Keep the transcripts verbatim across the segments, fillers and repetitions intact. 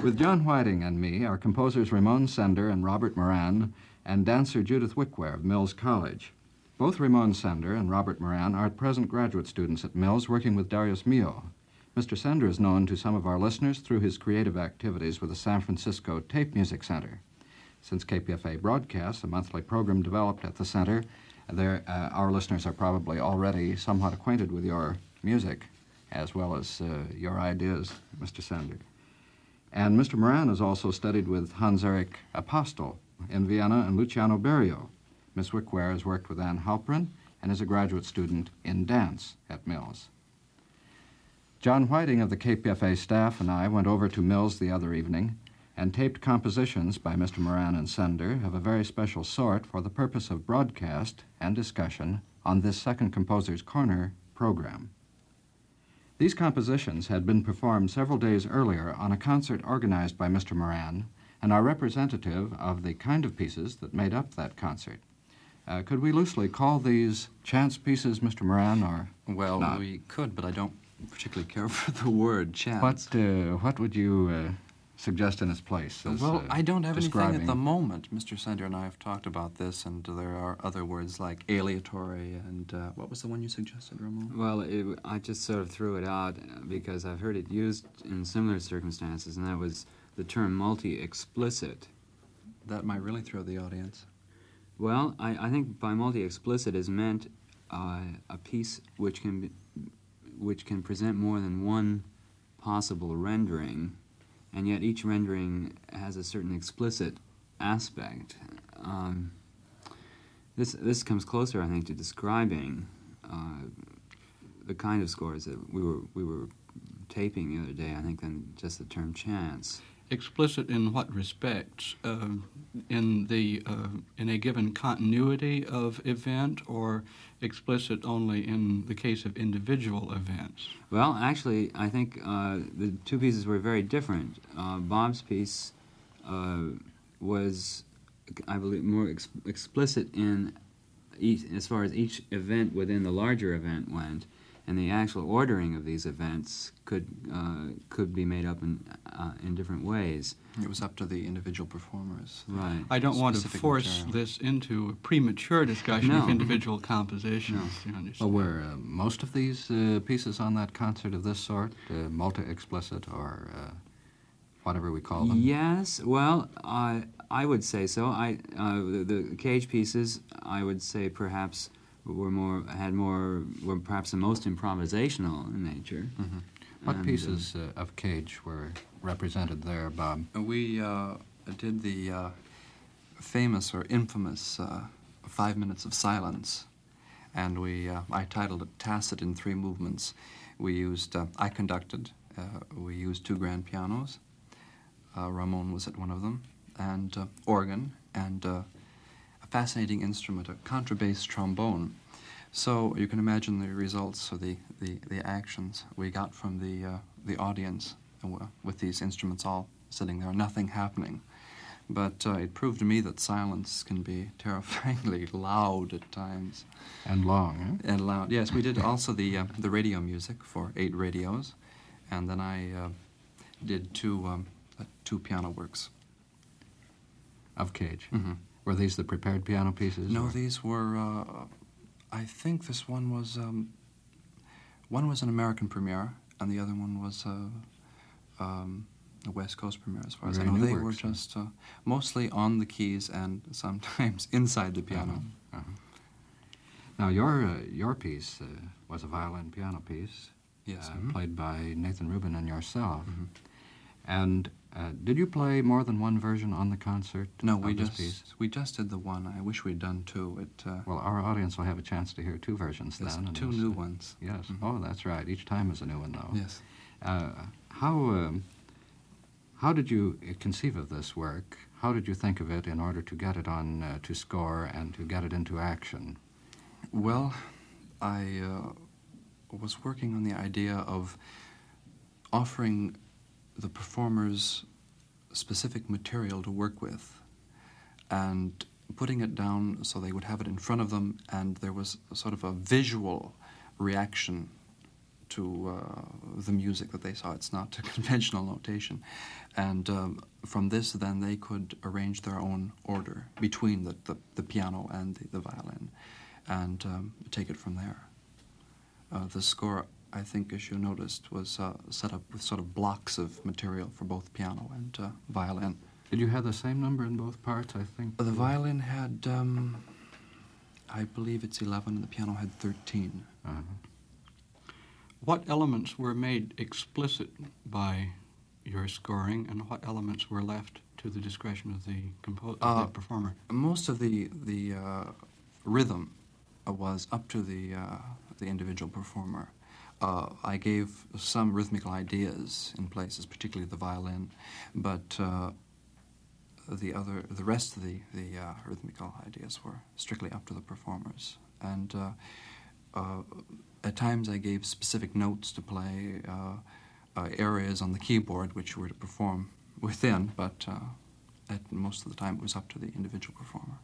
With John Whiting and me are composers Ramon Sender and Robert Moran and dancer Judith Wickware of Mills College. Both Ramon Sender and Robert Moran are at present graduate students at Mills working with Darius Milhaud. Mister Sender is known to some of our listeners through his creative activities with the San Francisco Tape Music Center. Since K P F A broadcasts, a monthly program developed at the center, there, uh, our listeners are probably already somewhat acquainted with your music as well as uh, your ideas, Mister Sender. And Mister Moran has also studied with Hans-Erik Apostel in Vienna and Luciano Berio. Miss Wickware has worked with Ann Halprin and is a graduate student in dance at Mills. John Whiting of the K P F A staff and I went over to Mills the other evening and taped compositions by Mister Moran and Sender of a very special sort for the purpose of broadcast and discussion on this Second Composer's Corner program. These compositions had been performed several days earlier on a concert organized by Mister Moran and are representative of the kind of pieces that made up that concert. Uh, could we loosely call these chance pieces, Mister Moran, or Well, not? we could, but I don't particularly care for the word chance. What, uh, what would you uh, suggest in its place? As, well, uh, I don't have anything describing... at the moment. Mister Sender and I have talked about this, and there are other words like aleatory and uh, what was the one you suggested, Ramon? Well, it, I just sort of threw it out because I've heard it used in similar circumstances, and that was the term multi-explicit. That might really throw the audience. Well, I, I think by multi-explicit is meant uh, a piece which can be, which can present more than one possible rendering, and yet each rendering has a certain explicit aspect. Um, this this comes closer, I think, to describing uh, the kind of scores that we were we were taping the other day, I think, than just the term chance. Explicit in what respects? Uh, in the uh, in a given continuity of event, or explicit only in the case of individual events? Well, actually, I think uh, the two pieces were very different. Uh, Bob's piece uh, was, I believe, more ex explicit in each, as far as each event within the larger event went, and the actual ordering of these events could uh, could be made up in uh, in different ways. It was up to the individual performers. Right. I don't want to Specific force material. this into a premature discussion No. of individual compositions. No. You understand? Well, were uh, most of these uh, pieces on that concert of this sort, uh, multi-explicit or uh, whatever we call them? Yes, well, I I would say so. I uh, the, the Cage pieces, I would say perhaps were more had more were perhaps the most improvisational in nature. Mm-hmm. What And, pieces uh, of Cage were represented there, Bob? We uh, did the uh, famous or infamous uh, Five Minutes of Silence, and we uh, I titled it Tacit in Three Movements. We used, uh, I conducted, uh, we used two grand pianos, uh, Ramon was at one of them, and uh, organ, and uh, a fascinating instrument, a contrabass trombone. So you can imagine the results of the, the, the actions we got from the, uh, the audience uh, with these instruments all sitting there, nothing happening. But uh, it proved to me that silence can be terrifyingly loud at times. And long, eh? And loud. Yes, we did also the, uh, the radio music for eight radios, and then I uh, did two, um, uh, two piano works. Of Cage? Mm-hmm. Were these the prepared piano pieces? No, or? these were, uh, I think this one was, um, one was an American premiere, and the other one was uh, um, a West Coast premiere, as far as I Very know. new They were works, huh? just uh, mostly on the keys and sometimes inside the piano. Uh-huh. Uh-huh. Now, your, uh, your piece uh, was a violin-piano piece, Yes. uh, Mhm. played by Nathan Rubin and yourself. Mhm. And uh, did you play more than one version on the concert No, of we this just piece? we just did the one. I wish we'd done two. It uh, Well, our audience will have a chance to hear two versions there's then. and two it's, new uh, ones. Yes. Mhm. Oh, that's right. Each time is a new one, though. Yes. Uh, how, um, how did you uh, conceive of this work? How did you think of it in order to get it on uh, to score and to get it into action? Well, I uh, was working on the idea of offering the performers specific material to work with and putting it down so they would have it in front of them, and there was a sort of a visual reaction to uh, the music that they saw. It's not a conventional notation. And um, from this, then, they could arrange their own order between the, the, the piano and the, the violin and um, take it from there. Uh, the score, I think, as you noticed, was uh, set up with sort of blocks of material for both piano and uh, violin. Did you have the same number in both parts, I think? The violin had, um, I believe it's eleven, and the piano had thirteen. Uh-huh. What elements were made explicit by your scoring, and what elements were left to the discretion of the, compo- of Uh, the performer? Most of the, the uh, rhythm uh, was up to the, uh, the individual performer. Uh, I gave some rhythmical ideas in places, particularly the violin, but uh, the other, the rest of the, the uh, rhythmical ideas were strictly up to the performers. And uh, uh, at times I gave specific notes to play, uh, uh, areas on the keyboard which were to perform within, but uh, at most of the time it was up to the individual performer.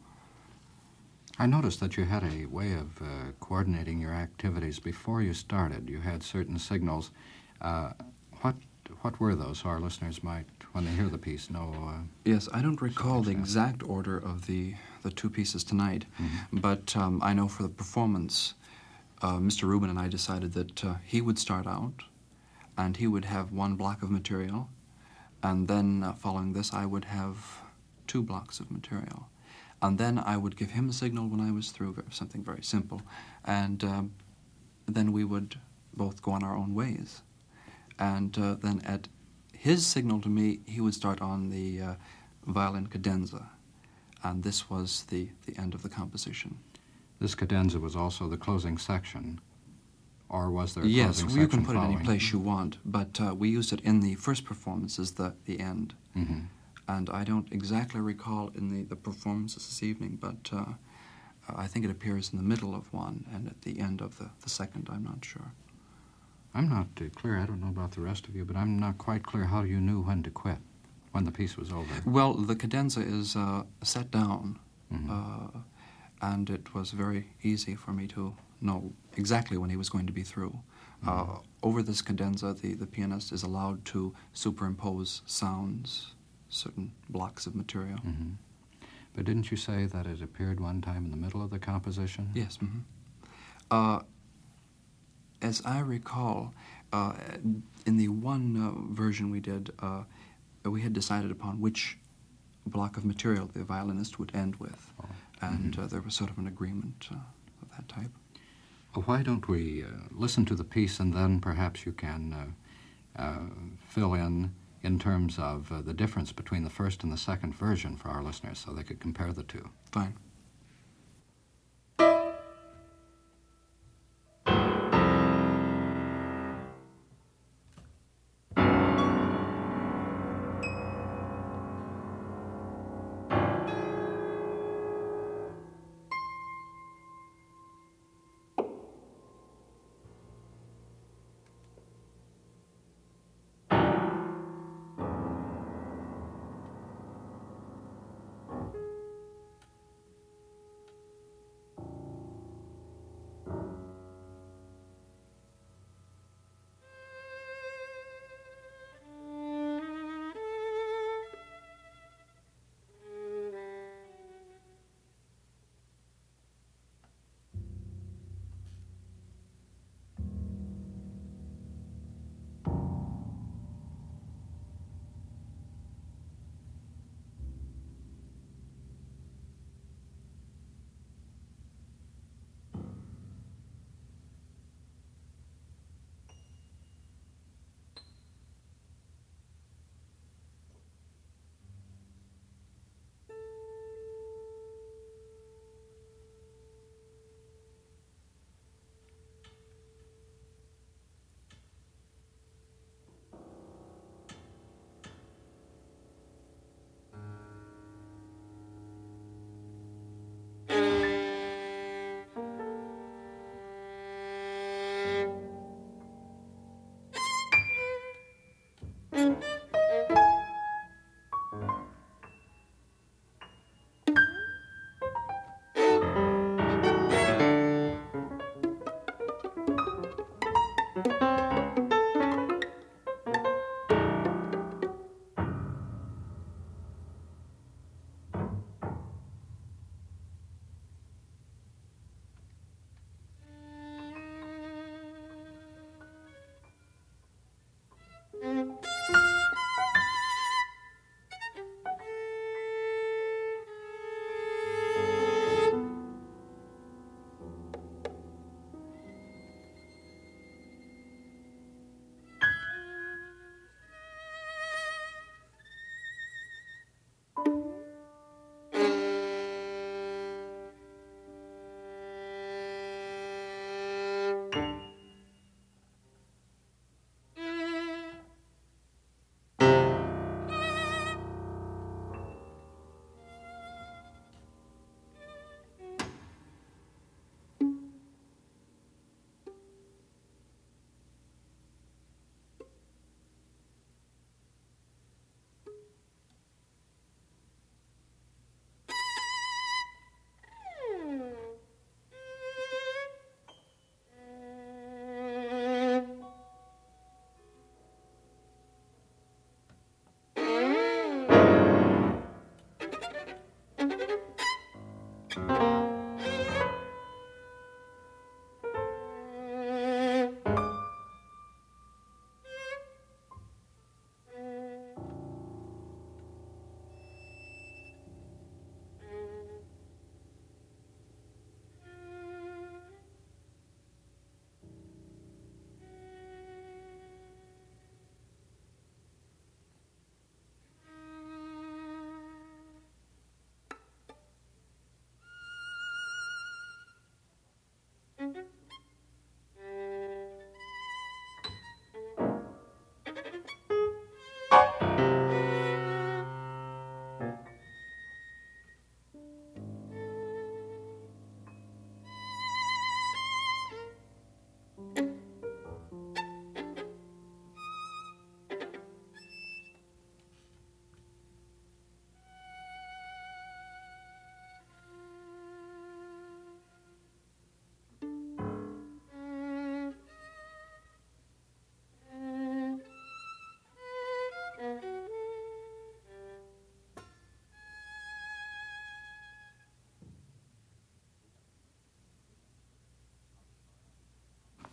I noticed that you had a way of uh, coordinating your activities before you started. You had certain signals. Uh, what what were those, so our listeners might, when they hear the piece, know? Uh, Yes, I don't recall the extent. exact order of the, the two pieces tonight, Mhm. but um, I know for the performance, uh, Mister Rubin and I decided that uh, he would start out, and he would have one block of material, and then uh, following this I would have two blocks of material. And then I would give him a signal when I was through, something very simple, and um, then we would both go on our own ways. And uh, then at his signal to me, he would start on the uh, violin cadenza, and this was the, the end of the composition. this cadenza was also the closing section, or was there a Yes, closing well, you section can put it any following? place you want, but uh, we used it in the first performance as the, the end. Mhm. And I don't exactly recall in the, the performances this evening, but uh, I think it appears in the middle of one and at the end of the, the second, I'm not sure. I'm not uh, clear, I don't know about the rest of you, but I'm not quite clear how you knew when to quit, when the piece was over. Well, the cadenza is uh, set down, Mhm. uh, and it was very easy for me to know exactly when he was going to be through. Uh, over this cadenza, the, the pianist is allowed to superimpose sounds, certain blocks of material. Mhm. But didn't you say that it appeared one time in the middle of the composition? Yes. Mm-hmm. Uh, as I recall, uh, in the one uh, version we did, uh, we had decided upon which block of material the violinist would end with, Oh. and Mhm. uh, there was sort of an agreement uh, of that type. Well, why don't we uh, listen to the piece, and then perhaps you can uh, uh, fill in in terms of uh, the difference between the first and the second version for our listeners, so they could compare the two. Fine.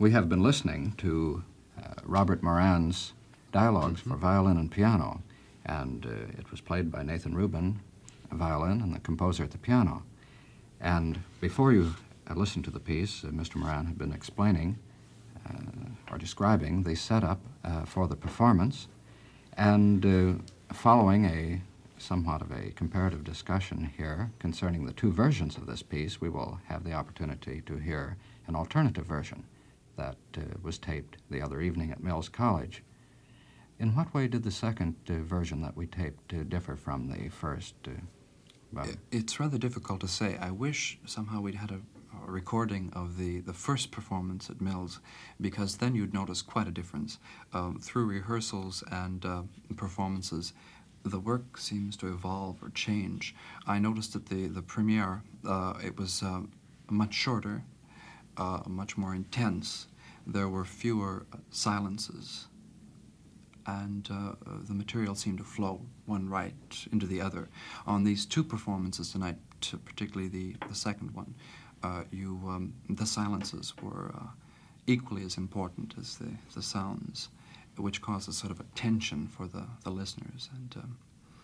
we have been listening to uh, Robert Moran's dialogues for violin and piano, and uh, it was played by Nathan Rubin, a violin, and the composer at the piano. And before you uh, listened to the piece, uh, Mister Moran had been explaining uh, or describing the setup uh, for the performance, and uh, following a somewhat of a comparative discussion here concerning the two versions of this piece, we will have the opportunity to hear an alternative version that uh, was taped the other evening at Mills College. In what way did the second uh, version that we taped uh, differ from the first? Uh, well, I- It's rather difficult to say. I wish somehow we'd had a, a recording of the, the first performance at Mills, because then you'd notice quite a difference. Um, through rehearsals and uh, performances, the work seems to evolve or change. I noticed at the, the premiere, uh, it was uh, much shorter, uh, much more intense. There were fewer uh, silences, and uh, the material seemed to flow one right into the other. On these two performances tonight, t- particularly the, the second one, uh, you um, the silences were uh, equally as important as the, the sounds, which causes sort of a tension for the, the listeners. And um,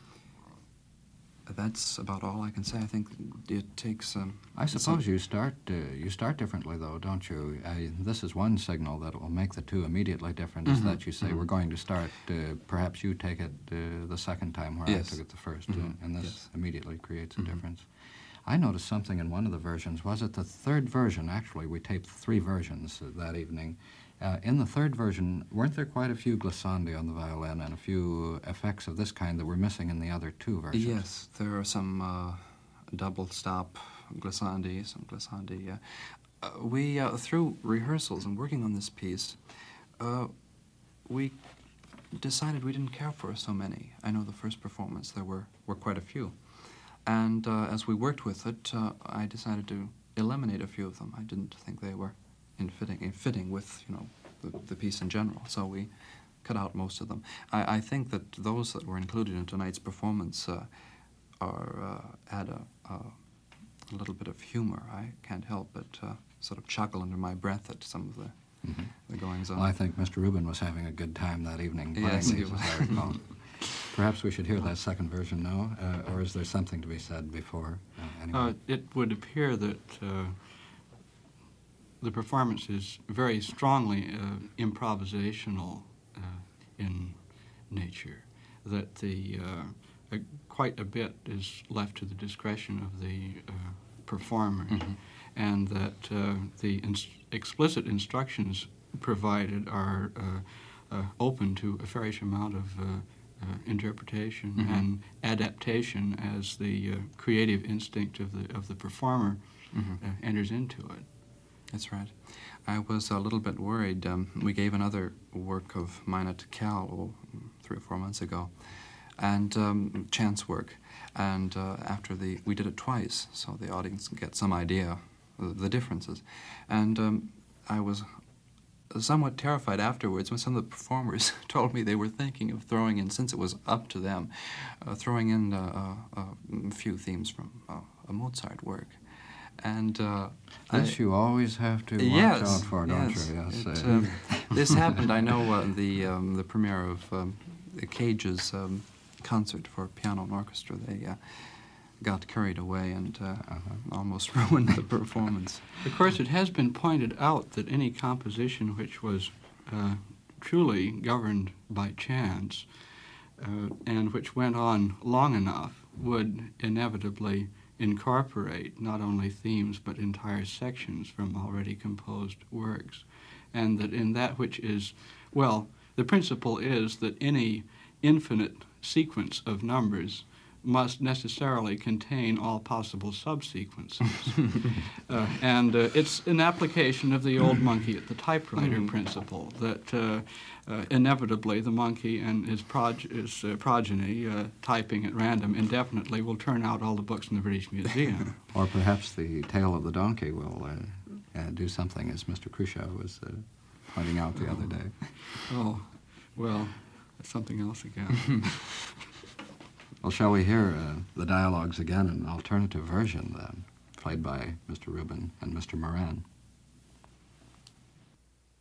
that's about all I can say. I think it takes... Um, I suppose you start uh, you start differently, though, don't you? I, this is one signal that will make the two immediately different, is Mhm, that you say, mhm. we're going to start, uh, perhaps you take it uh, the second time where Yes. I took it the first, Mhm, uh, and this yes. immediately creates a Mhm. difference. I noticed something in one of the versions. Was it the third version? Actually, we taped three versions uh, that evening. Uh, in the third version, weren't there quite a few glissandi on the violin and a few effects of this kind that were missing in the other two versions? Yes, there are some uh, double stop glissandi, some glissandi. Uh, uh, we, uh, through rehearsals and working on this piece, uh, we decided we didn't care for so many. I know the first performance there were, were quite a few. And uh, as we worked with it, uh, I decided to eliminate a few of them. I didn't think they were in fitting, in fitting with, you know, the, the piece in general. So we cut out most of them. I, I think that those that were included in tonight's performance uh, are uh, add a, a, a little bit of humor. I can't help but uh, sort of chuckle under my breath at some of the, Mhm. the goings on. Well, I think Mister Rubin was having a good time that evening playing Yes, he these, was. as I recall. Perhaps we should hear that second version now, uh, or is there something to be said before? Uh, anyway. Uh, it would appear that uh, the performance is very strongly uh, improvisational uh, in nature, that the uh, uh, quite a bit is left to the discretion of the uh, performers, Mhm. and that uh, the ins- explicit instructions provided are uh, uh, open to a fairish amount of uh, uh, interpretation Mhm. and adaptation as the uh, creative instinct of the of the performer Mhm. uh, enters into it. That's right. I was a little bit worried. Um, we gave another work of mine at Cal oh, three or four months ago, and um, chance work. And uh, after the, we did it twice, so the audience can get some idea of the differences. And um, I was somewhat terrified afterwards when some of the performers told me they were thinking of throwing in, since it was up to them, uh, throwing in uh, uh, a few themes from uh, a Mozart work. And uh, This I, you always have to watch yes, out for, don't yes. you? Yes. It, uh, um, this happened, I know, uh, the um, the premiere of um, Cage's um, concert for piano and orchestra. They uh, got carried away and uh, Uh-huh. almost ruined the performance. Of course, it has been pointed out that any composition which was uh, truly governed by chance uh, and which went on long enough would inevitably incorporate not only themes but entire sections from already composed works. And that in that which is, well, the principle is that any infinite sequence of numbers must necessarily contain all possible subsequences. uh, and uh, it's an application of the old monkey at the typewriter principle, that uh, uh, inevitably the monkey and his, prog- his uh, progeny, uh, typing at random indefinitely, will turn out all the books in the British Museum. Or perhaps the tail of the donkey will uh, uh, do something, as Mister Khrushchev was uh, pointing out the other day. Oh, well, that's something else again. Well, shall we hear uh, the dialogues again in an alternative version, then, played by Mister Rubin and Mister Moran?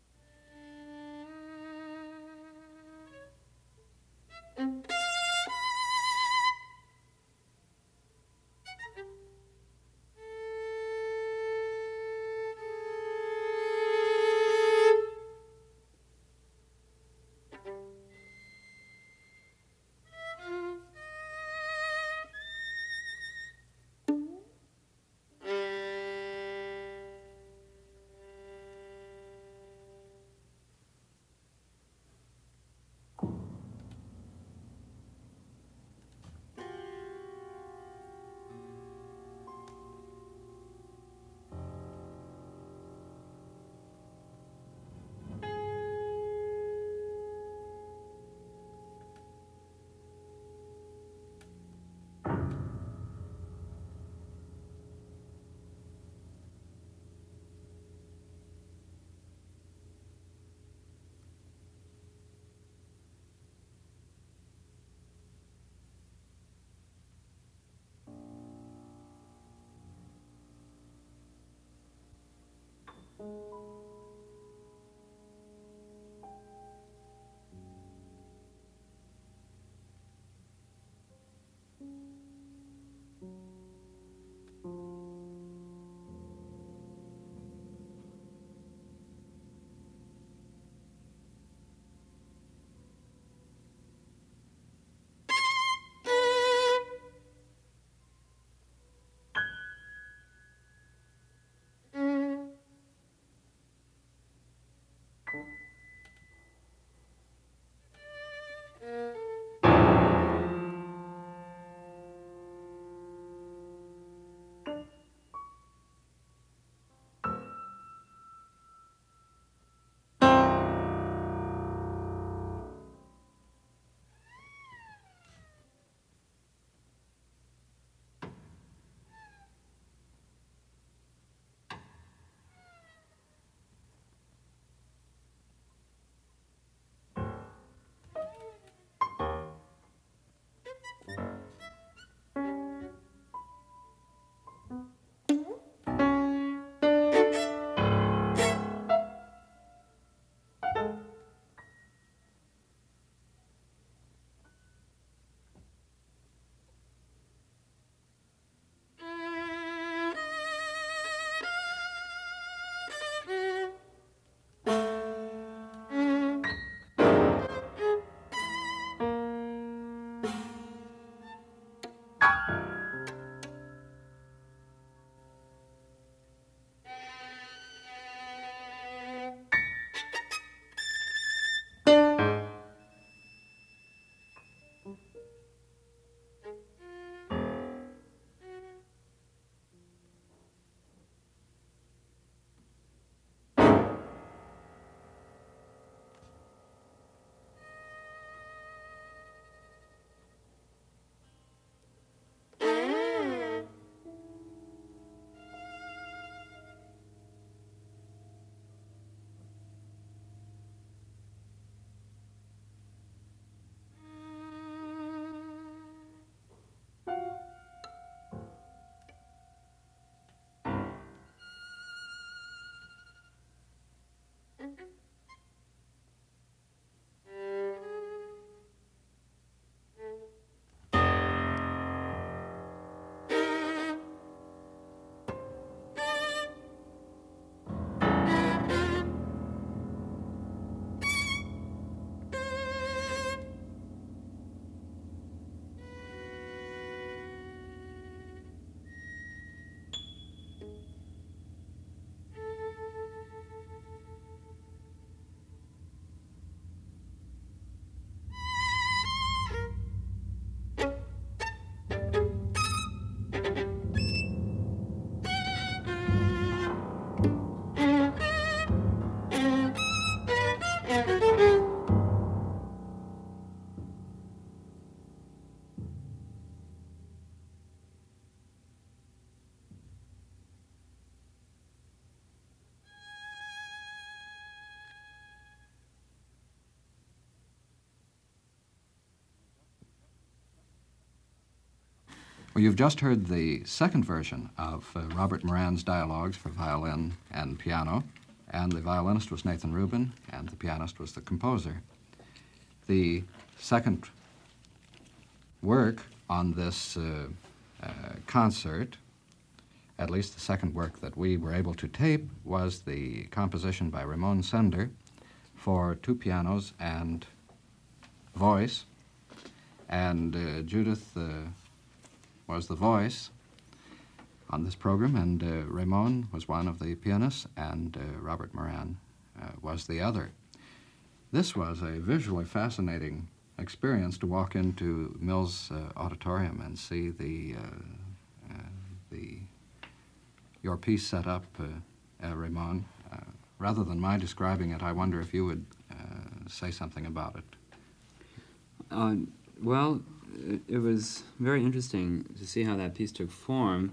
Well, you've just heard the second version of uh, Robert Moran's dialogues for violin and piano, and the violinist was Nathan Rubin, and the pianist was the composer. The second work on this uh, uh, concert, at least the second work that we were able to tape, was the composition by Ramon Sender for two pianos and voice, and uh, Judith uh, was the voice on this program, and uh, Ramon was one of the pianists, and uh, Robert Moran uh, was the other. This was a visually fascinating experience to walk into Mills uh, Auditorium and see the uh, uh, the your piece set up, uh, uh, Ramon. Uh, rather than my describing it, I wonder if you would uh, say something about it. Uh, well, it, it was very interesting to see how that piece took form.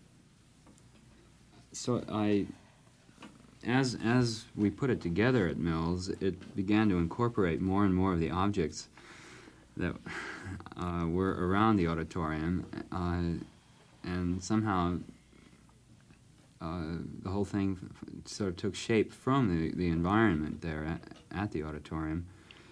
So I, as as we put it together at Mills, it began to incorporate more and more of the objects that uh, were around the auditorium, uh, and somehow uh, the whole thing f- sort of took shape from the, the environment there at, at the auditorium.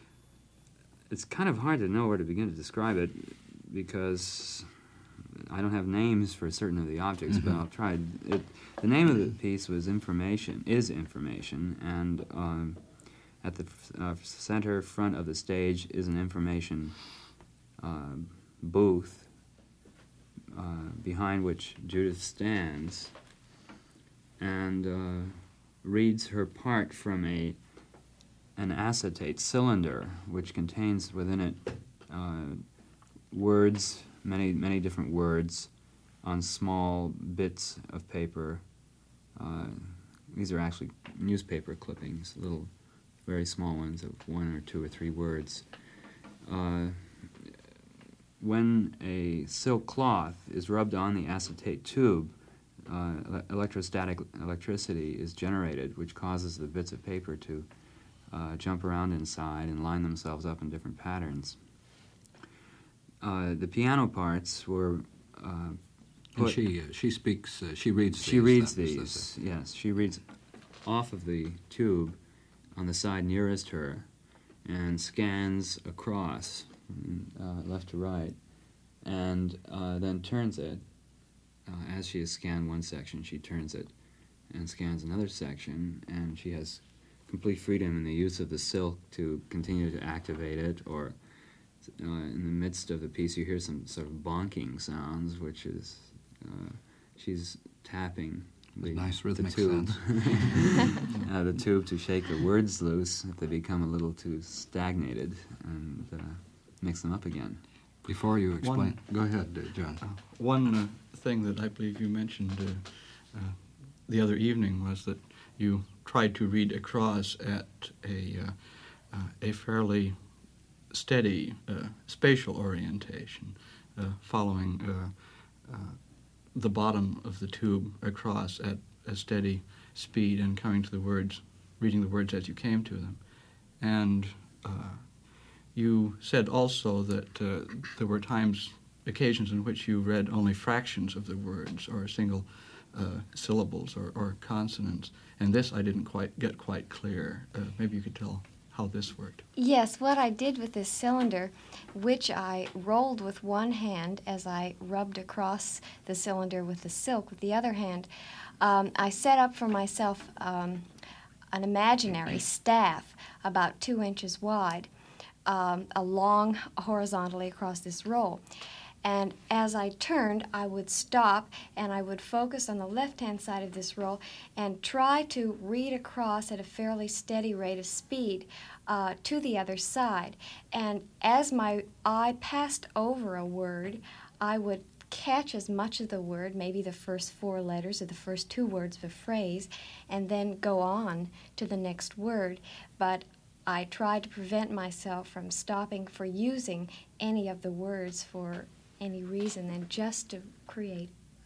It's kind of hard to know where to begin to describe it because I don't have names for certain of the objects, mm-hmm. but I'll try. It, the name of the piece was Information, is Information, and um, at the uh, center front of the stage is an information uh, booth uh, behind which Judith stands and uh, reads her part from a an acetate cylinder, which contains within it uh, words, many many different words, on small bits of paper. Uh, these are actually newspaper clippings, little, very small ones of one or two or three words. Uh, when a silk cloth is rubbed on the acetate tube, uh, ele- electrostatic electricity is generated, which causes the bits of paper to uh, jump around inside and line themselves up in different patterns. Uh, the piano parts were uh, And she uh, she speaks, uh, she reads these. She reads then, these, is this yes. She reads off of the tube on the side nearest her and scans across, uh, left to right, and uh, then turns it. Uh, as she has scanned one section, she turns it and scans another section, and she has complete freedom in the use of the silk to continue to activate it, or uh, in the midst of the piece you hear some sort of bonking sounds, which is uh, she's tapping the, nice rhythmic the tube. sounds. uh, the tube to shake the words loose if they become a little too stagnated, and uh, mix them up again. Before you explain, One- go ahead, uh, John. Uh, one uh, thing that I believe you mentioned uh, uh, the other evening was that you tried to read across at a uh, uh, a fairly steady uh, spatial orientation, uh, following uh, uh, the bottom of the tube across at a steady speed and coming to the words, reading the words as you came to them. And uh, you said also that uh, there were times, occasions in which you read only fractions of the words or single uh, syllables or, or consonants. And this I didn't quite get quite clear. Uh, maybe you could tell how this worked. Yes, what I did with this cylinder, which I rolled with one hand as I rubbed across the cylinder with the silk with the other hand, um, I set up for myself um, an imaginary staff about two inches wide, um, along horizontally across this roll. And as I turned, I would stop and I would focus on the left-hand side of this roll and try to read across at a fairly steady rate of speed uh, to the other side. And as my eye passed over a word, I would catch as much of the word, maybe the first four letters or the first two words of a phrase, and then go on to the next word. But I tried to prevent myself from stopping for using any of the words for any reason than just to create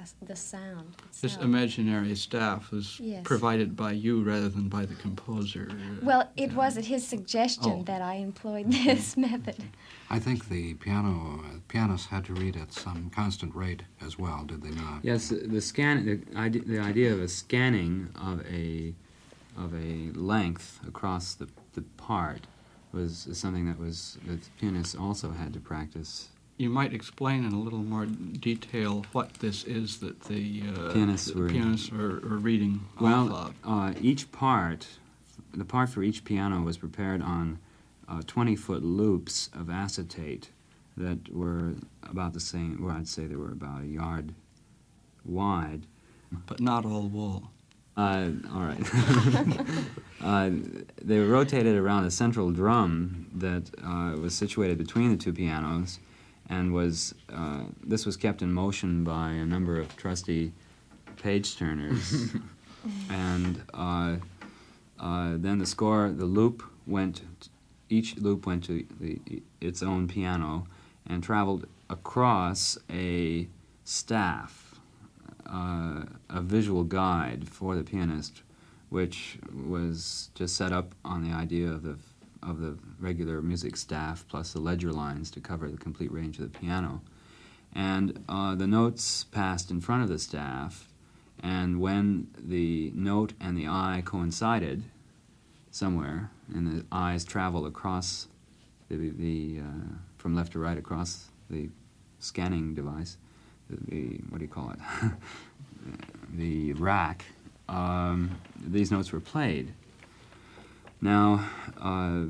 uh, the sound This itself. imaginary staff was Yes. provided by you rather than by the composer. uh, Well, it uh, was at his suggestion Oh. that I employed this method. I think the piano uh, pianists had to read at some constant rate as well, did they not? Yes, the, the scan, the idea, the idea of a scanning of a of a length across the the part was something that was that pianists also had to practice. You might explain in a little more detail what this is that the uh, Pianists the were- pianists are, are reading off Well, of. uh, each part, the part for each piano was prepared on uh, twenty-foot loops of acetate that were about the same, well, I'd say they were about a yard wide. But not all wool. Uh, all right. uh, they were rotated around a central drum that uh, was situated between the two pianos, and was uh, this was kept in motion by a number of trusty page turners. And uh, uh, then the score, the loop went, each loop went to the, its own piano and traveled across a staff, uh, a visual guide for the pianist, which was just set up on the idea of the of the regular music staff plus the ledger lines to cover the complete range of the piano. And uh, the notes passed in front of the staff, and when the note and the eye coincided somewhere, and the eyes traveled across the, the uh, from left to right across the scanning device, the, the what do you call it, the rack, um, these notes were played. Now, uh,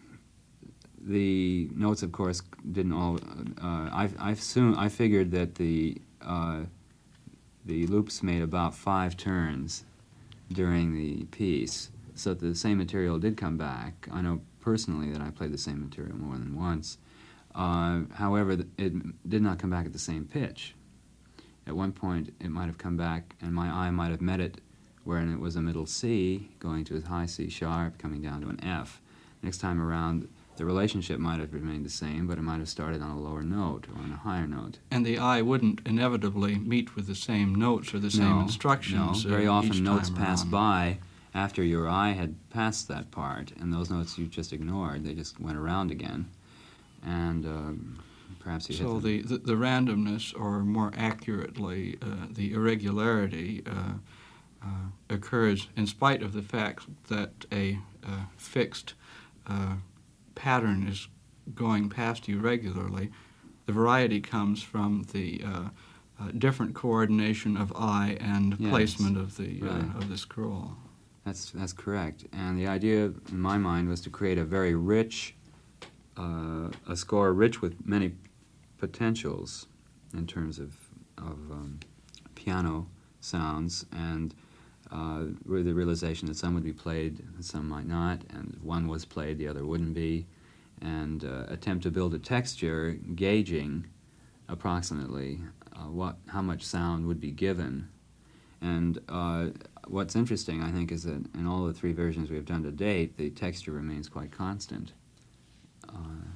the notes, of course, didn't all. Uh, I I assume I figured that the uh, the loops made about five turns during the piece, so that the same material did come back. I know personally that I played the same material more than once. Uh, however, th- it did not come back at the same pitch. At one point, it might have come back, and my eye might have met it wherein it was a middle C, going to a high C sharp, coming down to an F. Next time around, the relationship might have remained the same, but it might have started on a lower note or on a higher note. And the eye wouldn't inevitably meet with the same notes or the same no, instructions. No, very uh, often each notes time pass around. by after your eye had passed that part, and those notes you just ignored, they just went around again. And um, perhaps you So hit them. the, the, the randomness, or more accurately, uh, the irregularity, uh, uh, occurs in spite of the fact that a uh, fixed uh, pattern is going past you regularly. The variety comes from the uh, uh, different coordination of eye and Yes, placement of the uh, right. of the scroll. That's that's correct. And the idea, in my mind, was to create a very rich, uh, a score rich with many potentials in terms of of um, piano sounds, and uh, with the realization that some would be played and some might not, and if one was played, the other wouldn't be, and uh, attempt to build a texture gauging approximately uh, what how much sound would be given. And uh, what's interesting, I think, is that in all the three versions we have done to date, the texture remains quite constant. Uh,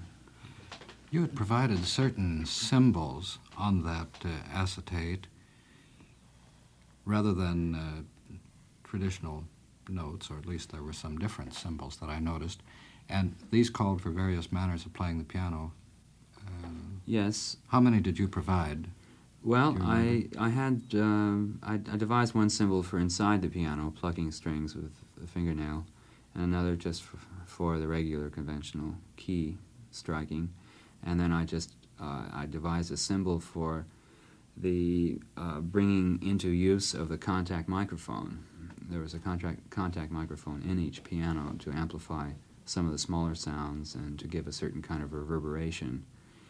You had provided certain symbols on that uh, acetate rather than uh, traditional notes, or at least there were some different symbols that I noticed, and these called for various manners of playing the piano. Uh, yes. how many did you provide? Well, Do you I remember? I had um, I, I devised one symbol for inside the piano, plucking strings with a fingernail, and another just for, for the regular conventional key striking, and then I just uh, I devised a symbol for the uh, bringing into use of the contact microphone. There was a contact contact microphone in each piano to amplify some of the smaller sounds and to give a certain kind of reverberation.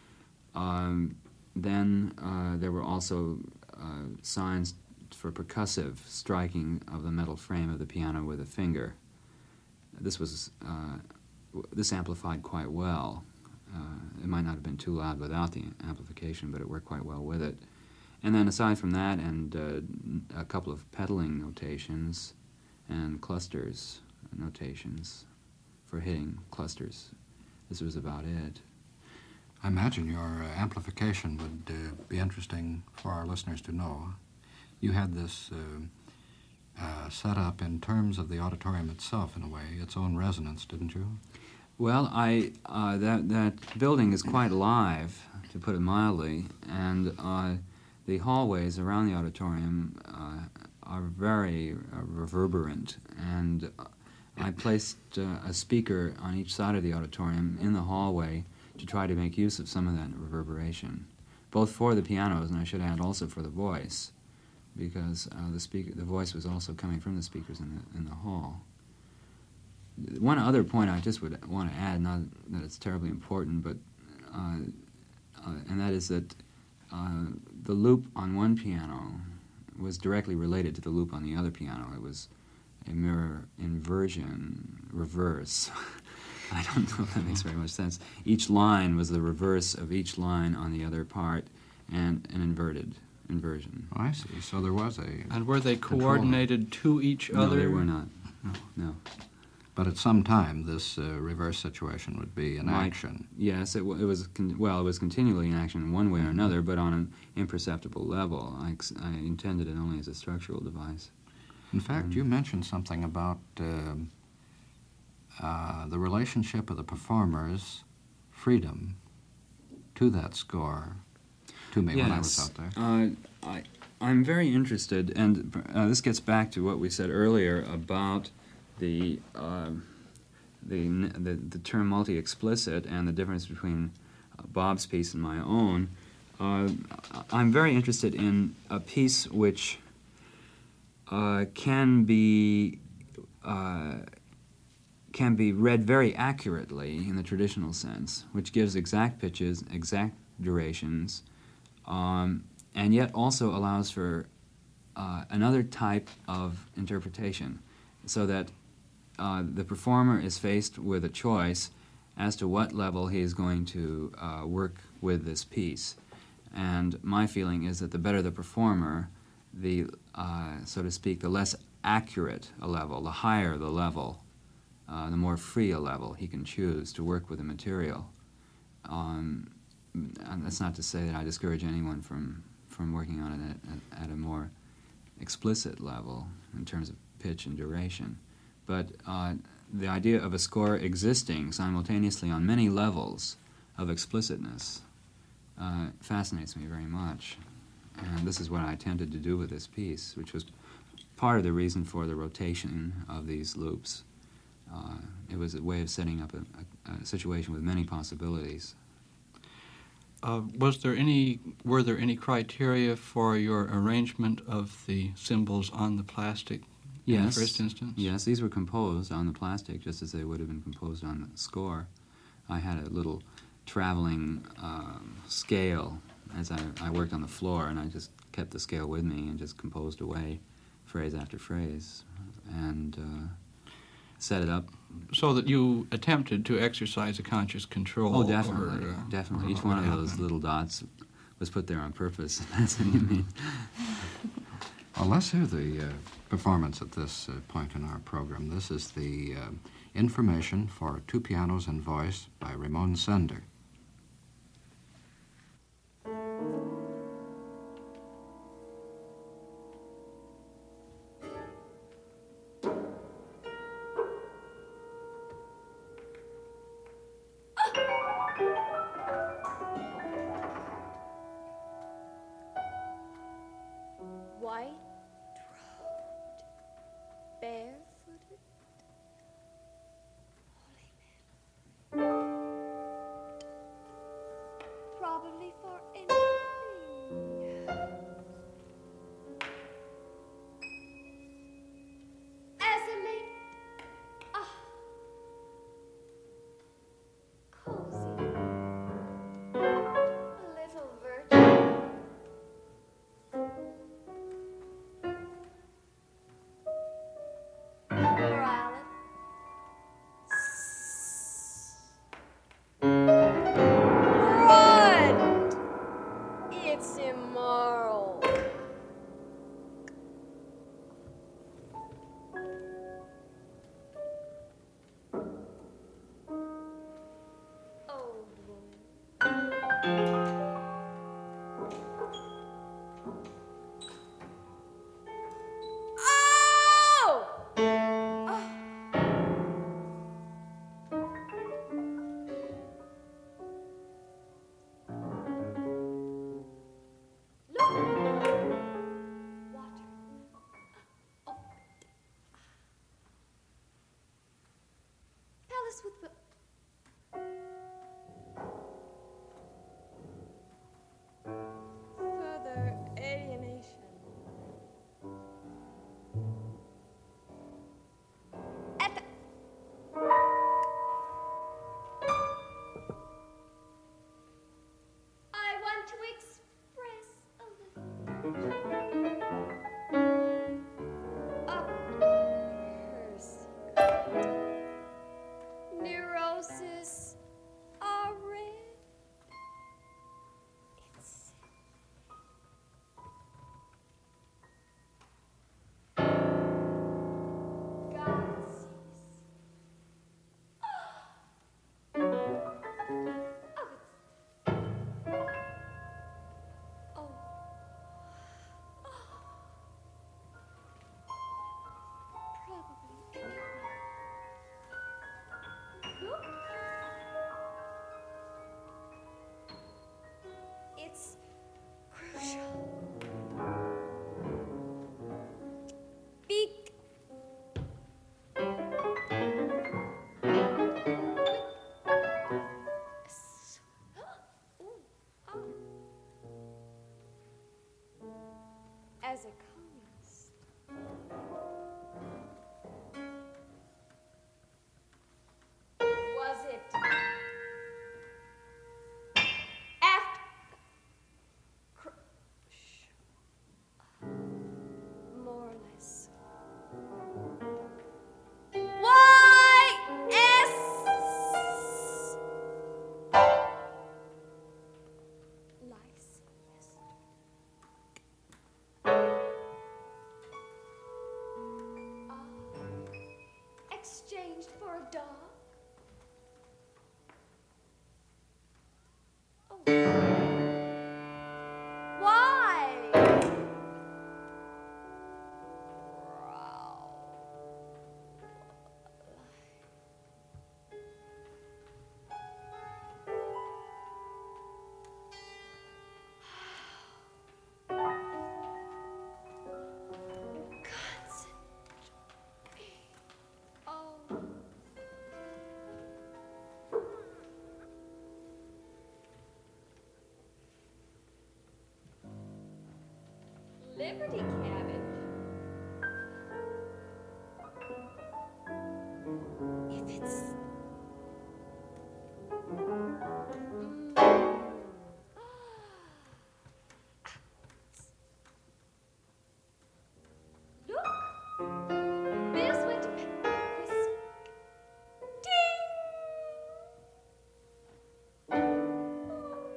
Um, Then uh, there were also uh, signs for percussive striking of the metal frame of the piano with a finger. This was uh, w- this amplified quite well. Uh, it might not have been too loud without the amplification, but it worked quite well with it. And then aside from that, and uh, a couple of pedaling notations and clusters notations for hitting clusters. This was about it. I imagine your uh, amplification would uh, be interesting for our listeners to know. you had this uh, uh, set up in terms of the auditorium itself, in a way, its own resonance, didn't you? Well, I uh, that that building is quite alive, to put it mildly, and uh, the hallways around the auditorium uh, are very uh, reverberant. And I placed uh, a speaker on each side of the auditorium in the hallway to try to make use of some of that reverberation, both for the pianos and I should add also for the voice, because uh, the speaker, the voice was also coming from the speakers in the in the hall. One other point I just would want to add, not that it's terribly important, but uh, uh, and that is that uh, the loop on one piano was directly related to the loop on the other piano. It was a mirror inversion, reverse. I don't know if that makes very much sense. Each line was the reverse of each line on the other part, and an inverted inversion. Oh, I see. So there was a... And were they control. coordinated to each No, other? they were not. No. No. But at some time, this uh, reverse situation would be in Like- action. Yes, it, w- it was, con- well, it was continually in action in one way or another, but on an imperceptible level. I, ex- I intended it only as a structural device. In fact, Mm. you mentioned something about um uh, the relationship of the performer's freedom to that score to me when I was out there. Uh, I, I'm very interested, and uh, this gets back to what we said earlier about the uh, the, n- the the term multi-explicit and the difference between uh, Bob's piece and my own. Uh, I'm very interested in a piece which uh, can be uh, can be read very accurately in the traditional sense, which gives exact pitches, exact durations, um, and yet also allows for uh, another type of interpretation, so that uh, the performer is faced with a choice as to what level he is going to uh, work with this piece. And my feeling is that the better the performer, the, uh, so to speak, the less accurate a level, the higher the level, uh, the more free a level he can choose to work with the material. Um, and that's not to say that I discourage anyone from, from working on it at, at a more explicit level in terms of pitch and duration. But uh, the idea of a score existing simultaneously on many levels of explicitness uh, fascinates me very much. And this is what I attempted to do with this piece, which was part of the reason for the rotation of these loops. Uh, it was a way of setting up a, a, a situation with many possibilities. Uh, was there any, were there any criteria for your arrangement of the symbols on the plastic in Yes. the first instance? Yes, these were composed on the plastic just as they would have been composed on the score. I had a little traveling um, scale as I, I worked on the floor, and I just kept the scale with me and just composed away phrase after phrase and uh, set it up. So that you attempted to exercise a conscious control Oh, definitely, over... Uh, definitely. Each over one what of those happened. little dots was put there on purpose. That's what you mean. Well, let's hear the uh, performance at this uh, point in our program. This is the uh, Information for Two Pianos and Voice by Ramon Sender. White robed, barefooted, holy man. Probably for anything. As a late, ah, cozy, little virgin. Morality. Run! It's immoral. Old woman. House with the... Further alienation. At the... I want to express a little... a person. Neurosis are red. It's God sees. Of its. Oh. Probably anything. Look. It's crucial. Big. S- Ooh, ah. As a communist. Was it after cr- sh- more or less? Y S lice, yes. Ah, exchanged for a dog. Oh. Why? Oh. Liberty Cabbage. If it's... Mm. Look! Miss went to pe- whisk. Ding! Oh, sweetly.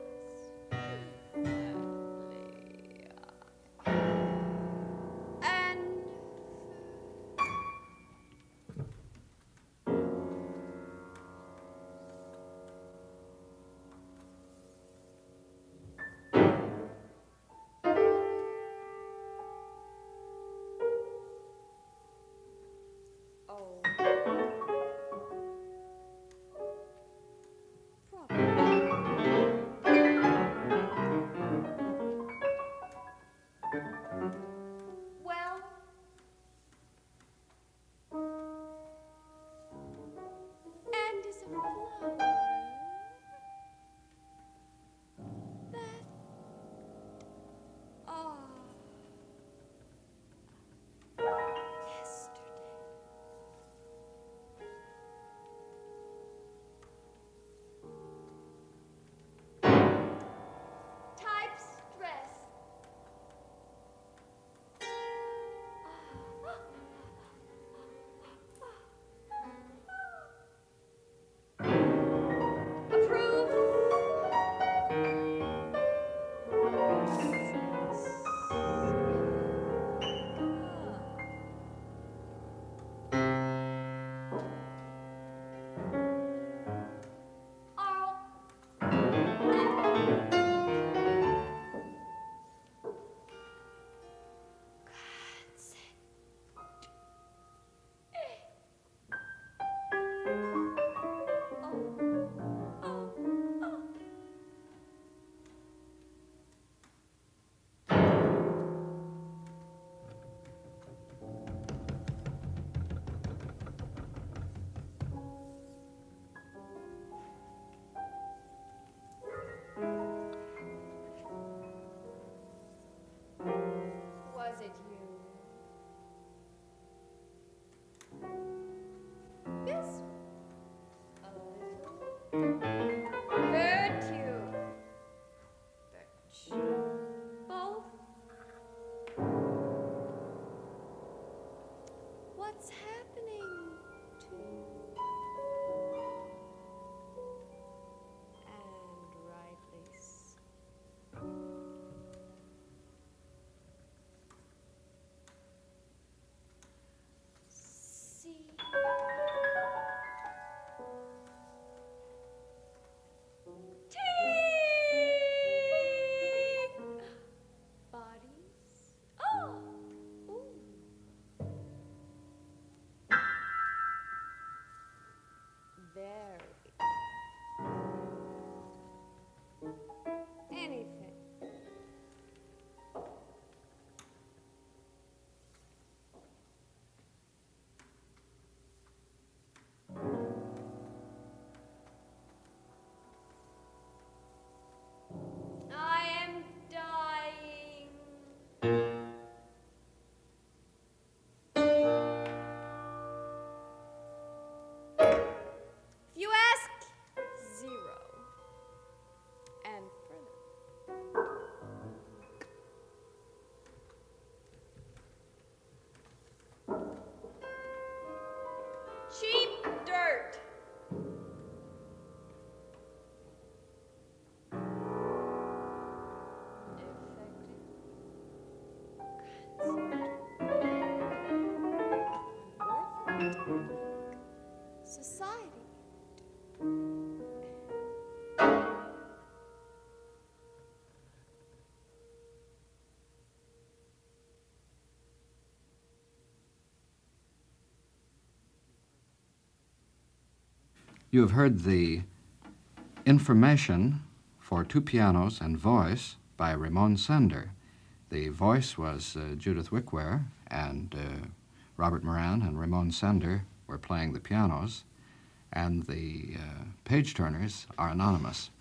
You have heard the Information for Two Pianos and Voice by Ramon Sender. The voice was uh, Judith Wickware, and uh, Robert Moran and Ramon Sender were playing the pianos, and the uh, page turners are anonymous.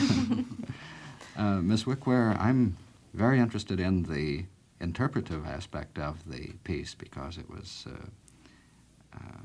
uh, Miss Wickware, I'm very interested in the interpretive aspect of the piece because it was uh, uh,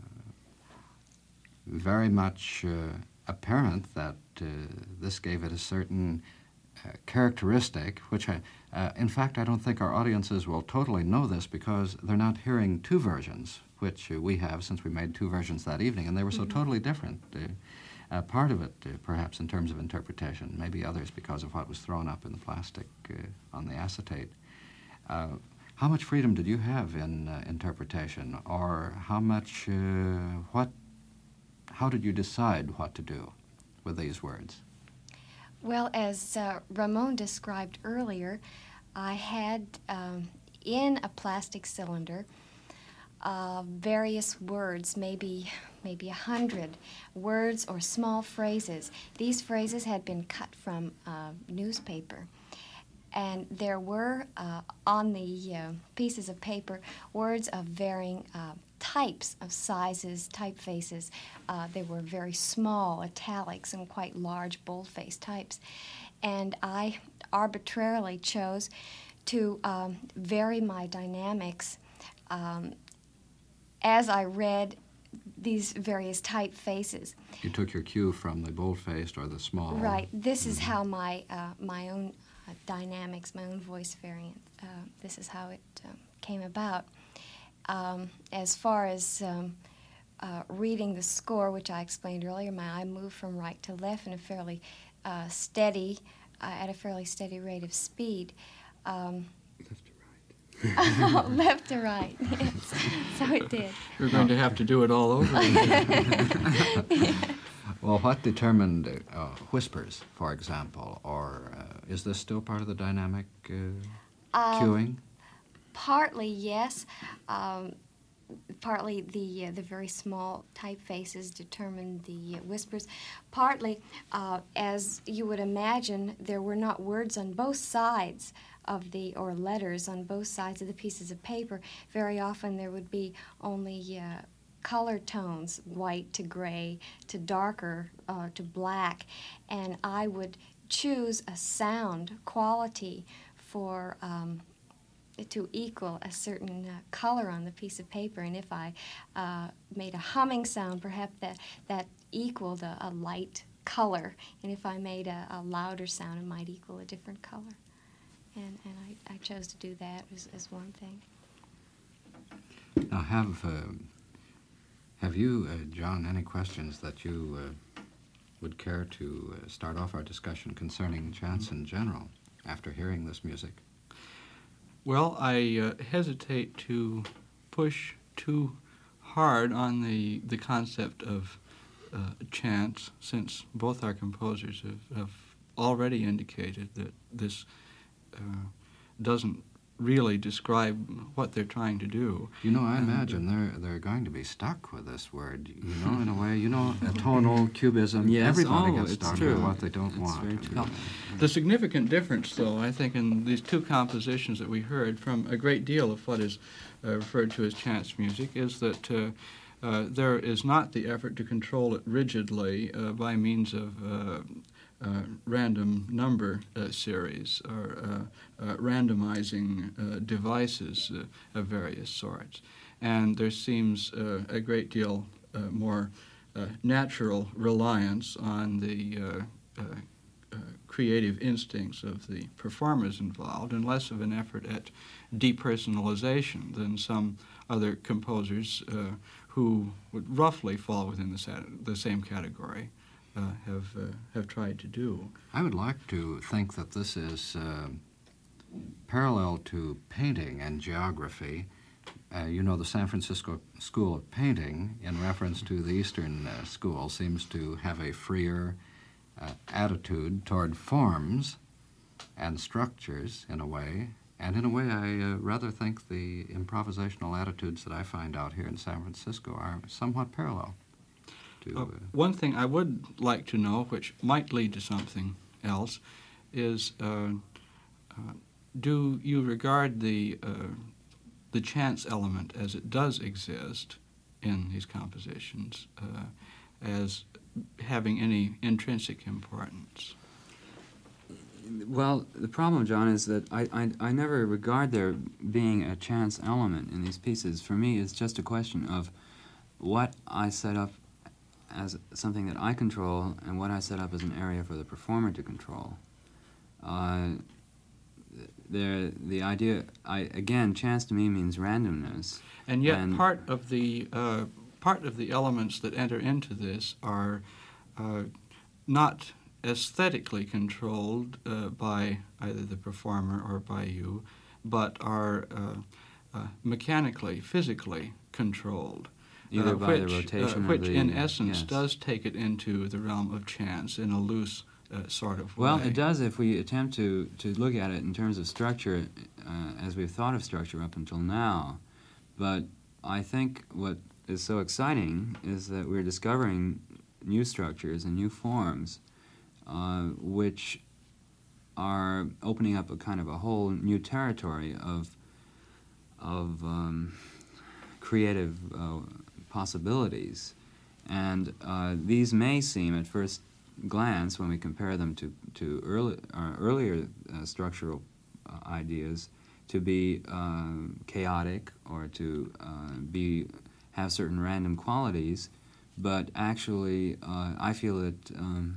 very much uh, apparent that uh, this gave it a certain uh, characteristic, which I, uh, in fact, I don't think our audiences will totally know this because they're not hearing two versions, which uh, we have since we made two versions that evening, and they were so Mm-hmm. totally different. Uh, uh, part of it, uh, perhaps, in terms of interpretation, maybe others because of what was thrown up in the plastic uh, on the acetate. Uh, how much freedom did you have in uh, interpretation, or how much, uh, what, how did you decide what to do with these words? Well, as uh, Ramon described earlier, I had um, in a plastic cylinder uh, various words, maybe maybe a hundred words or small phrases. These phrases had been cut from uh, newspaper. And there were uh, on the uh, pieces of paper words of varying uh, types of sizes, typefaces. Uh, they were very small, italics, and quite large, boldface types. And I arbitrarily chose to um, vary my dynamics um, as I read these various typefaces. You took your cue from the bold-faced or the small. Right. This is how my uh, my own uh, dynamics, my own voice variant. Uh, this is how it um, came about. Um, as far as um, uh, reading the score, which I explained earlier, my eye moved from right to left in a fairly uh, steady, uh, at a fairly steady rate of speed. Um, left to right. Yes. So it did. You're going to have to do it all over again. Well, what determined uh, whispers, for example, or uh, is this still part of the dynamic uh, Um, cueing? Partly, yes. Um, partly the uh, the very small typefaces determined the uh, whispers. Partly, uh, as you would imagine, there were not words on both sides of the, or letters on both sides of the pieces of paper. Very often there would be only uh, color tones, white to gray to darker uh, to black, and I would choose a sound quality for um, to equal a certain uh, color on the piece of paper, and if I uh, made a humming sound, perhaps that, that equaled a, a light color, and if I made a, a louder sound, it might equal a different color. And, and I, I chose to do that as, as one thing. Now, have uh, have you, uh, John, any questions that you uh, would care to uh, start off our discussion concerning chants in general after hearing this music? Well, I uh, hesitate to push too hard on the, the concept of uh, chants, since both our composers have, have already indicated that this uh, doesn't really describe what they're trying to do. You know, I And, uh, imagine they're they're going to be stuck with this word. You know, in a way, you know, a tonal cubism. Yes, Everybody oh, gets it's stuck true. with what they don't It's want. very And, true. uh, The significant difference, though, I think, in these two compositions that we heard from a great deal of what is uh, referred to as chants music is that uh, uh, there is not the effort to control it rigidly uh, by means of uh, uh, random number uh, series or uh, uh, randomizing uh, devices uh, of various sorts. And there seems uh, a great deal uh, more uh, natural reliance on the uh, uh, uh, creative instincts of the performers involved, and less of an effort at depersonalization than some other composers uh, who would roughly fall within the, sat- the same category uh, have uh, have tried to do. I would like to think that this is uh, parallel to painting and geography. Uh, you know, the San Francisco School of Painting, in reference to the Eastern uh, School, seems to have a freer uh, attitude toward forms and structures, in a way. And in a way, I uh, rather think the improvisational attitudes that I find out here in San Francisco are somewhat parallel. to. Uh, Uh, one thing I would like to know, which might lead to something else, is uh, uh, do you regard the uh, the chance element, as it does exist in these compositions, uh, as having any intrinsic importance? Well, the problem, John, is that I, I, I never regard there being a chance element in these pieces. For me, it's just a question of what I set up as something that I control and what I set up as an area for the performer to control. Uh, there, the idea, I, again, chance to me means randomness. And yet, And- part of the uh, part of the elements that enter into this are uh, not aesthetically controlled uh, by either the performer or by you, but are uh, uh, mechanically, physically controlled. Either uh, by the which, rotation uh, or which the- in essence yes. does take it into the realm of chance in a loose uh, sort of Well, way. it does if we attempt to, to look at it in terms of structure, uh, as we've thought of structure up until now. But I think what is so exciting is that we're discovering new structures and new forms, uh, which are opening up a kind of a whole new territory of of um, creative uh, possibilities. And uh, these may seem at first glance, when we compare them to, to early, uh, earlier uh, structural uh, ideas, to be uh, chaotic or to uh, be have certain random qualities, but actually uh, I feel that um,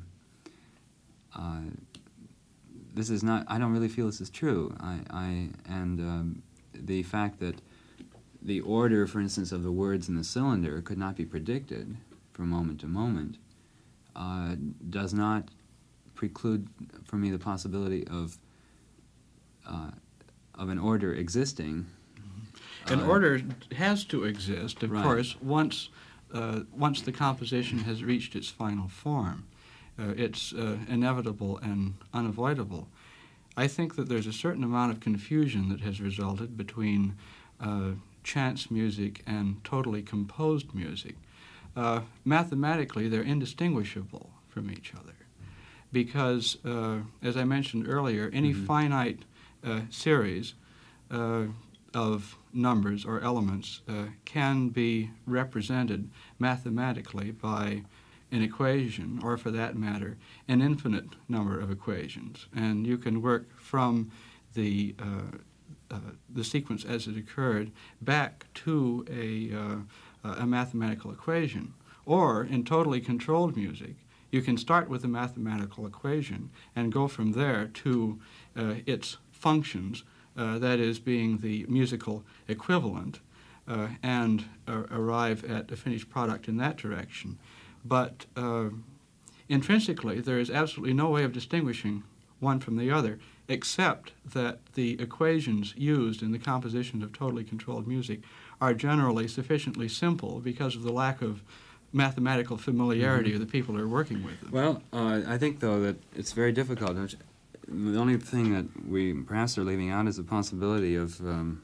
uh, this is not, I don't really feel this is true. I, I and um, the fact that the order, for instance, of the words in the cylinder could not be predicted from moment to moment uh, does not preclude for me the possibility of uh, of an order existing. An Uh, order has to exist, of Right. course, once uh, once the composition has reached its final form. Uh, it's uh, inevitable and unavoidable. I think that there's a certain amount of confusion that has resulted between uh, chance music and totally composed music. Uh, mathematically, they're indistinguishable from each other because, uh, as I mentioned earlier, any Mhm. finite uh, series uh, of numbers or elements uh, can be represented mathematically by an equation, or for that matter, an infinite number of equations. And you can work from the uh, uh, the sequence as it occurred back to a, uh, a mathematical equation. Or in totally controlled music, you can start with a mathematical equation and go from there to uh, its functions, uh, that is, being the musical equivalent, uh, and uh, arrive at a finished product in that direction. But uh, intrinsically, there is absolutely no way of distinguishing one from the other, except that the equations used in the compositions of totally controlled music are generally sufficiently simple because of the lack of mathematical familiarity Mhm. of the people who are working with them. Well, uh, I think, though, that it's very difficult. Which- The only thing that we perhaps are leaving out is the possibility of um,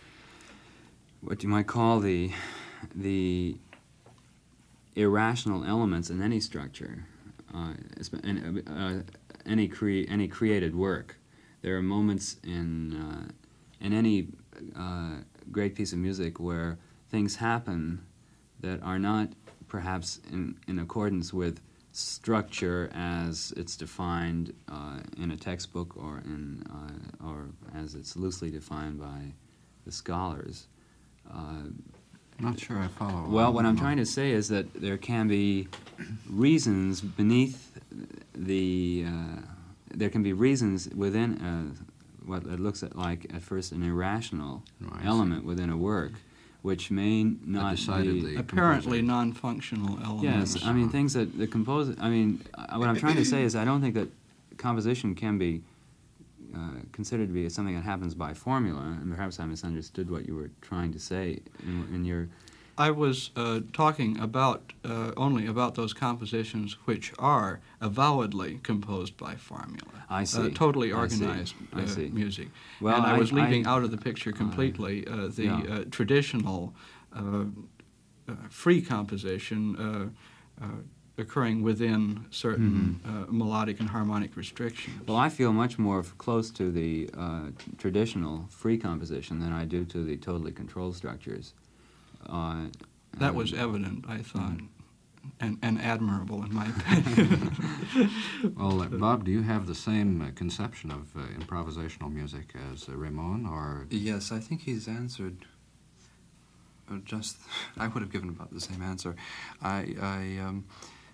what you might call the the irrational elements in any structure, uh, esp- in, uh, any cre- any created work. There are moments in uh, in any uh, great piece of music where things happen that are not perhaps in, in accordance with structure as it's defined uh, in a textbook or in uh, or as it's loosely defined by the scholars. Uh, Not sure I follow. well, on what I'm that. trying to say is that there can be reasons beneath the uh, there can be reasons within uh, what it looks at like at first an irrational Oh, I see. element within a work, which may not decidedly- be. Apparently composers. non-functional elements. Yes, I mean things that the compose. I mean, uh, what I'm trying to say is I don't think that composition can be uh, considered to be something that happens by formula. And perhaps I misunderstood what you were trying to say in, in your. I was uh, talking about uh, only about those compositions which are avowedly composed by formula. I see. Uh, totally I see. organized I uh, see. music. Well, and I, I- was leaving I- out of the picture completely uh, the yeah. uh, traditional uh, uh, free composition, uh, uh, occurring within certain uh, melodic and harmonic restrictions. Well, I feel much more f- close to the uh, traditional free composition than I do to the totally controlled structures. Uh, That was and- evident, I thought, and, and admirable in my opinion. Well, uh, Bob, do you have the same uh, conception of uh, improvisational music as uh, Ramon, or Yes, I think he's answered uh, just... I would have given about the same answer. I, I um,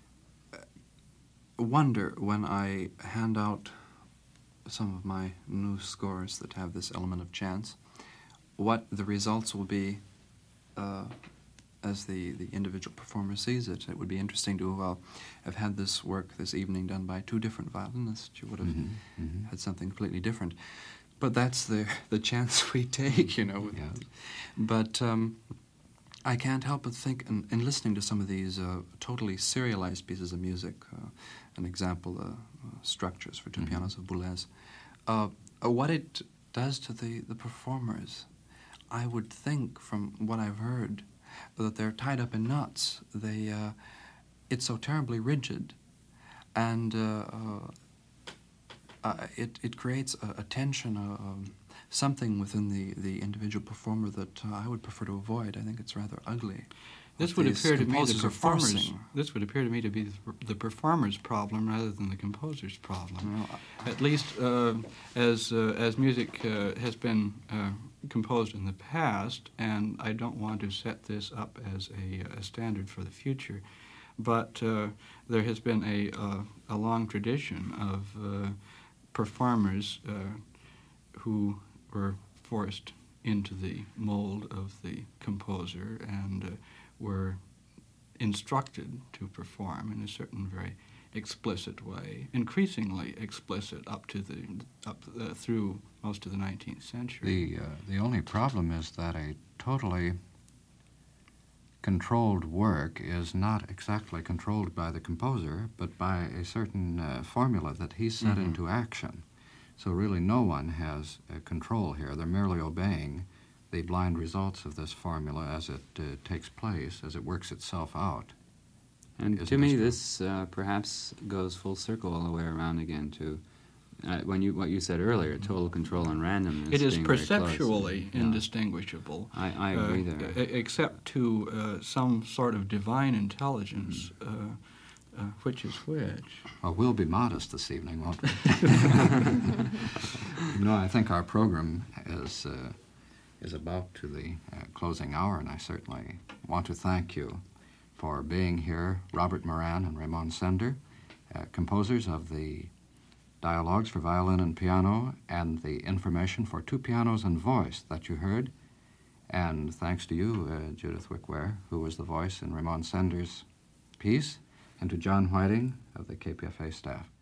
wonder when I hand out some of my new scores that have this element of chance, what the results will be uh, as the, the individual performer sees it. It would be interesting to uh, have had this work this evening done by two different violinists. You would have Mhm, mhm. had something completely different. But that's the, the chance we take, you know. Yeah. But um, I can't help but think, in, in listening to some of these uh, totally serialized pieces of music, uh, an example, uh, uh, Structures for Two Mhm. Pianos of Boulez, uh, uh, what it does to the, the performers. I would think, from what I've heard, that they're tied up in knots. They, uh, it's so terribly rigid, and uh, uh, uh, it it creates a, a tension, a, um, something within the, the individual performer that uh, I would prefer to avoid. I think it's rather ugly. This what would these appear to me the composers are performer's. forcing. This would appear to me to be the, the performer's problem rather than the composer's problem. Well, At least uh, as uh, as music uh, has been uh, composed in the past, and I don't want to set this up as a, a standard for the future, but uh, there has been a uh, a long tradition of uh, performers uh, who were forced into the mold of the composer and uh, were instructed to perform in a certain very explicit way, increasingly explicit up to the up uh, through most of the nineteenth century. the uh, the only problem is that a totally controlled work is not exactly controlled by the composer, but by a certain uh, formula that he set Mhm. into action. So really no one has uh, control here. They're merely obeying the blind results of this formula as it uh, takes place, as it works itself out. And Isn't to me, this this uh, perhaps goes full circle all the way around again to uh, when you what you said earlier, total control and randomness. It is being very close. perceptually Yeah. indistinguishable. I, I agree uh, there. e- except to uh, some sort of divine intelligence, uh, uh, which is which. Well, we'll be modest this evening, won't we? You know, I think our program is, uh, is about to the uh, closing hour, and I certainly want to thank you for being here, Robert Moran and Ramon Sender, uh, composers of the dialogues for violin and piano and the information for two pianos and voice that you heard. And thanks to you, uh, Judith Wickware, who was the voice in Ramon Sender's piece, and to John Whiting of the K P F A staff.